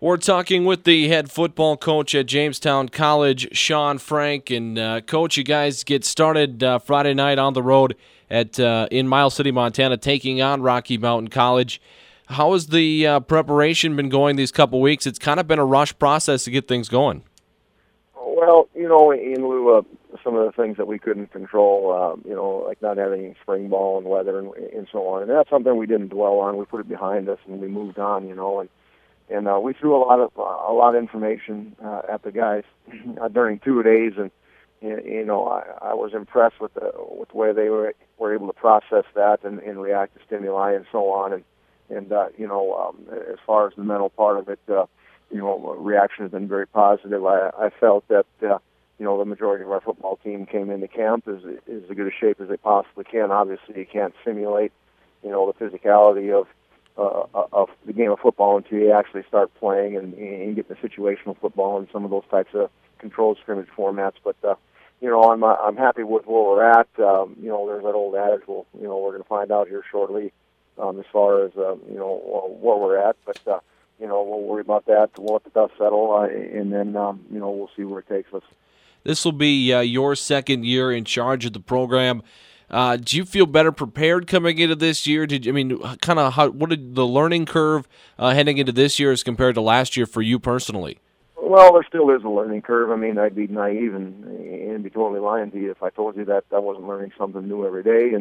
We're talking with the head football coach at Jamestown College, Sean Frank. And, Coach, you guys get started Friday night on the road in Miles City, Montana, taking on Rocky Mountain College. How has the preparation been going these couple weeks? It's kind of been a rush process to get things going. Well, in lieu of some of the things that we couldn't control, like not having spring ball and weather and so on. And that's something we didn't dwell on. We put it behind us and we moved on, and we threw a lot of information at the guys during 2 days, and I was impressed with the way they were able to process that and react to stimuli and so on, and as far as the mental part of it, reaction has been very positive. I felt that the majority of our football team came into camp as good a shape as they possibly can. Obviously, you can't simulate the physicality of the game of football until you actually start playing and get the situational football and some of those types of controlled scrimmage formats. But I'm happy with where we're at. There's that old adage. We're going to find out here shortly as far as where we're at. But we'll worry about that. We'll let the dust settle, and then we'll see where it takes us. This will be your second year in charge of the program. Do you feel better prepared coming into this year? What did the learning curve heading into this year as compared to last year for you personally? Well, there still is a learning curve. I mean, I'd be naive and be totally lying to you if I told you that I wasn't learning something new every day.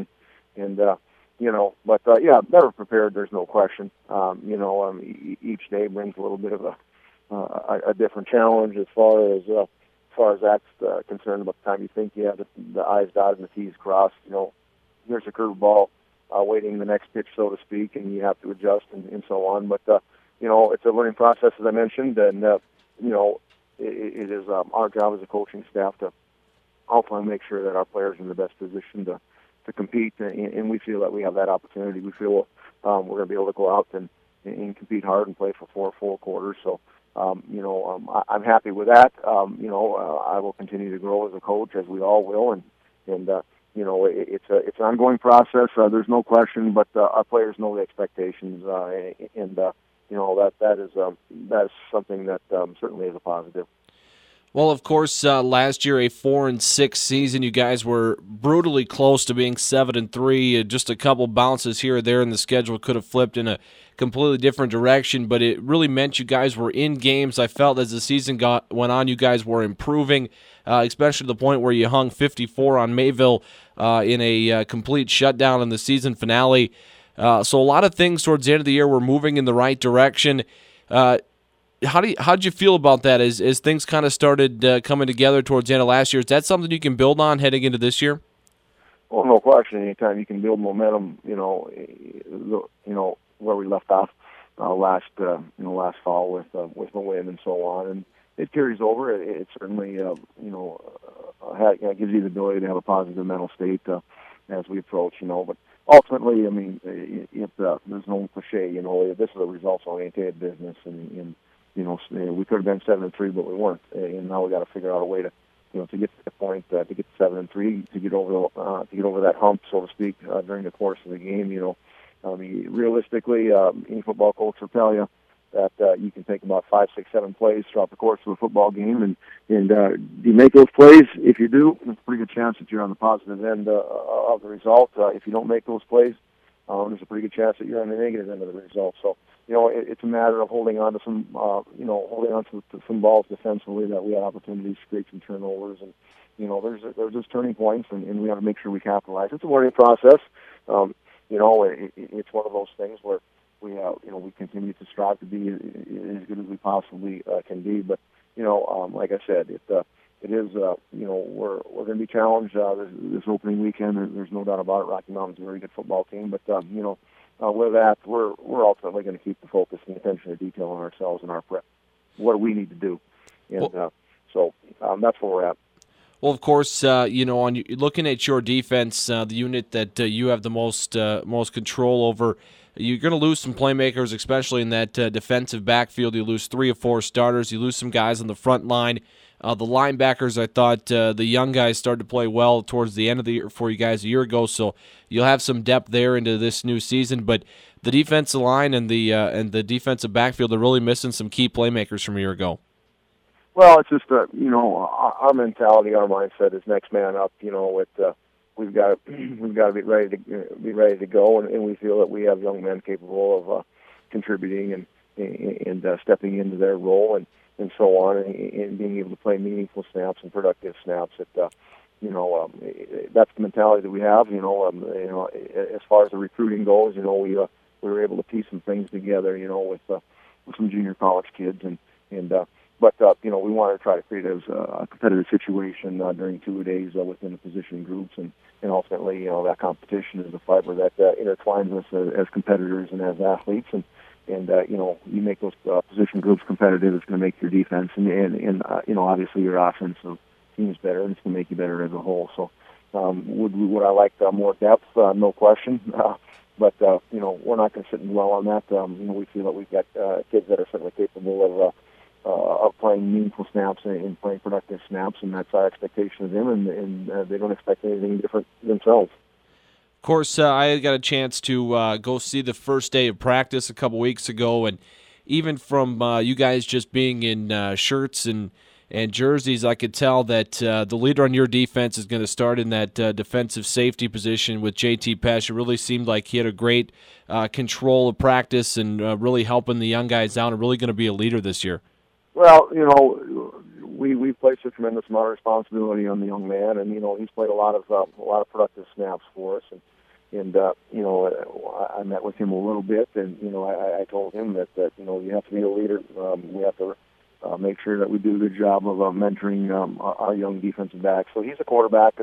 Better prepared. There's no question. Each day brings a little bit of a different challenge as far as that's concerned. About the time you think you have the I's dotted and the T's crossed, here's a curveball waiting the next pitch, so to speak, and you have to adjust and so on. But it's a learning process, as I mentioned, and it is our job as a coaching staff to ultimately make sure that our players are in the best position to compete, and we feel that we have that opportunity. We feel we're going to be able to go out and compete hard and play for 4 full quarters. So, I'm happy with that. I will continue to grow as a coach, as we all will, and it's an ongoing process. There's no question, but our players know the expectations, and that is something that certainly is a positive. Well, of course, last year a 4-6 season. You guys were brutally close to being 7-3. Just a couple bounces here or there, and the schedule could have flipped in a completely different direction. But it really meant you guys were in games. I felt as the season went on, you guys were improving, especially to the point where you hung 54 on Mayville in a complete shutdown in the season finale. So a lot of things towards the end of the year were moving in the right direction. How'd you feel about that as things kind of started coming together towards the end of last year? Is that something you can build on heading into this year? Well, no question. Anytime you can build momentum, where we left off last fall with the win and so on, and it carries over. It certainly gives you the ability to have a positive mental state as we approach. But ultimately, I mean, there's no cliche. This is a results-oriented business, and we could have been 7-3, but we weren't. And now we got to figure out a way to get to the point, to get 7-3, to get over that hump, so to speak, during the course of the game. Realistically, any football coach will tell you that you can take about 5, 6, 7 plays throughout the course of a football game, and do you make those plays? If you do, there's a pretty good chance that you're on the positive end of the result. If you don't make those plays, there's a pretty good chance that you're on the negative end of the result. So, it's a matter of holding on to some balls defensively that we had opportunities to create some turnovers, and there's just turning points, and we have to make sure we capitalize. It's a learning process. It's one of those things where we continue to strive to be as good as we possibly can be. But like I said, it is we're going to be challenged this opening weekend. There's no doubt about it. Rocky Mountain's a very good football team, but with that, we're ultimately going to keep the focus and attention to detail on ourselves and our prep. What do we need to do? And so that's where we're at. Well, of course, on looking at your defense, the unit that you have the most control over, you're going to lose some playmakers, especially in that defensive backfield. You lose 3 or 4 starters. You lose some guys on the front line. The linebackers, I thought the young guys started to play well towards the end of the year for you guys a year ago, so you'll have some depth there into this new season. But the defensive line and the defensive backfield are really missing some key playmakers from a year ago. Well, it's just our mentality, our mindset is next man up. We've got to be ready to go, and we feel that we have young men capable of contributing and stepping into their role and so on, and being able to play meaningful snaps and productive snaps. That's the mentality that we have. As far as the recruiting goes, we were able to piece some things together, with some junior college kids But we wanted to try to create a competitive situation during 2 days within the position groups, and ultimately, that competition is the fiber that intertwines us as competitors and as athletes. And you make those position groups competitive, it's going to make your defense and obviously your offensive teams better, and it's going to make you better as a whole. So, would I like more depth? No question. But we're not going to sit and dwell on that. We feel that we've got kids that are certainly capable of playing meaningful snaps and playing productive snaps, and that's our expectation of them, and they don't expect anything different themselves. Of course, I got a chance to go see the first day of practice a couple weeks ago, and even from you guys just being in shirts and jerseys, I could tell that the leader on your defense is going to start in that defensive safety position with J.T. Pesh. It really seemed like he had a great control of practice and really helping the young guys out, and really going to be a leader this year. Well, we placed a tremendous amount of responsibility on the young man, and he's played a lot of productive snaps for us, and I met with him a little bit, and I told him that you have to be a leader. We have to make sure that we do a good job of mentoring our young defensive back. So he's the quarterback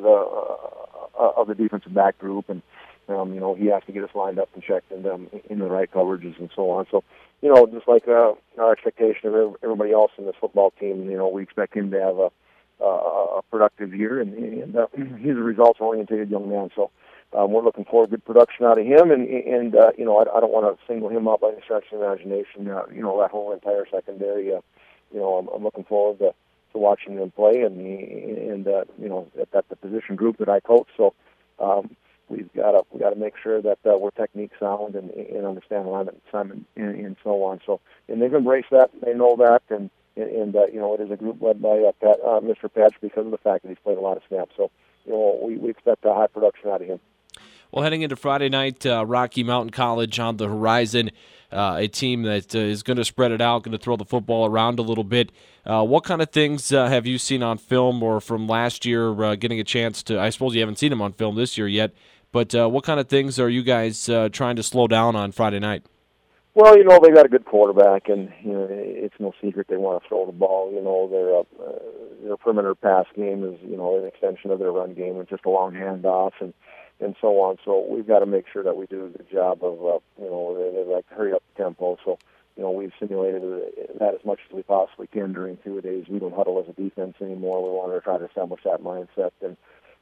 of the defensive back group, and he has to get us lined up and checked and in the right coverages and so on. So just like our expectation of everybody else in this football team, we expect him to have a productive year, and he's a results-oriented young man. So we're looking for good production out of him, and I don't want to single him out by any stretch of the imagination. That whole entire secondary, I'm looking forward to watching them play, and that's the position group that I coach. So we've got to make sure that we're technique sound and understand alignment and so on. So, and they've embraced that. They know that, and it is a group led by Mr. Patch because of the fact that he's played a lot of snaps. So, we expect a high production out of him. Well, heading into Friday night, Rocky Mountain College on the horizon, a team that is going to spread it out, going to throw the football around a little bit. What kind of things have you seen on film or from last year getting a chance to – I suppose you haven't seen them on film this year yet, but what kind of things are you guys trying to slow down on Friday night? Well, they got a good quarterback, and it's no secret they want to throw the ball. Their perimeter pass game is an extension of their run game with just a long handoff and so on. So we've got to make sure that we do a good job of they like to hurry up the tempo. So we've simulated that as much as we possibly can during 2 days. We don't huddle as a defense anymore. We want to try to establish that mindset and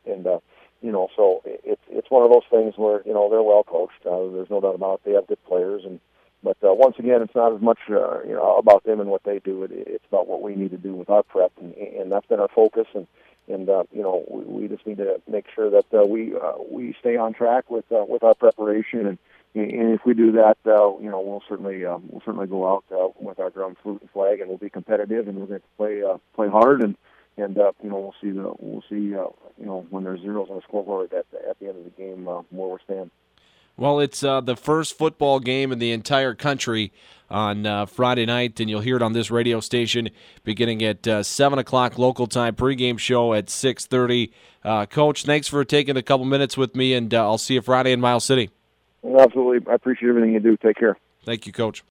so it's one of those things where they're well coached. There's no doubt about it. They have good players, but once again, it's not as much about them and what they do. It's about what we need to do with our prep, and that's been our focus. And we just need to make sure that we stay on track with our preparation. And if we do that, we'll certainly go out with our drum, flute, and flag, and we'll be competitive, and we're going to play hard. And we'll see when there's zeros on the scoreboard at the end of the game where we're standing. Well, it's the first football game in the entire country on Friday night, and you'll hear it on this radio station beginning at 7 o'clock local time, pregame show at 6:30. Coach, thanks for taking a couple minutes with me, and I'll see you Friday in Miles City. Absolutely. I appreciate everything you do. Take care. Thank you, Coach.